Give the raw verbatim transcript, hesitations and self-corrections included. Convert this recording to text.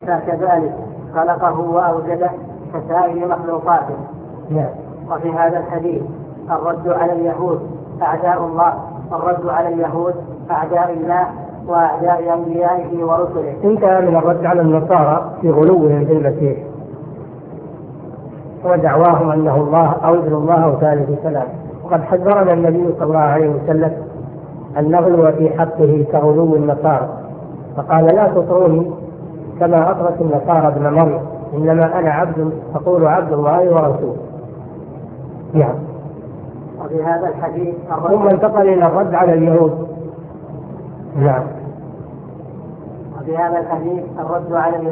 فكذلك خلقه وأوجده كسائر مخلوقاته. وفي هذا الحديث الرد على اليهود أعداء الله، الرد على اليهود أعداء الله وأعداء أنبيائه ورسله. انتهى من الرد على النصارى في غلوهم في المسيح ودعواهم أنه الله أو ابن الله أو ثالث ثلاثة. وقد حذرنا النبي صلى الله عليه وسلم أن نغلو في حقه كغلو النصارى، فقال: لا تطروني كما أطرت النصارى ابن مريم، إنما أنا عبد أقول عبد الله ورسوله. نعم. وفي هذا الحديث ثم انتقل إلى الرد على اليهود. نعم. وفي هذا الحديث الرد على اليهود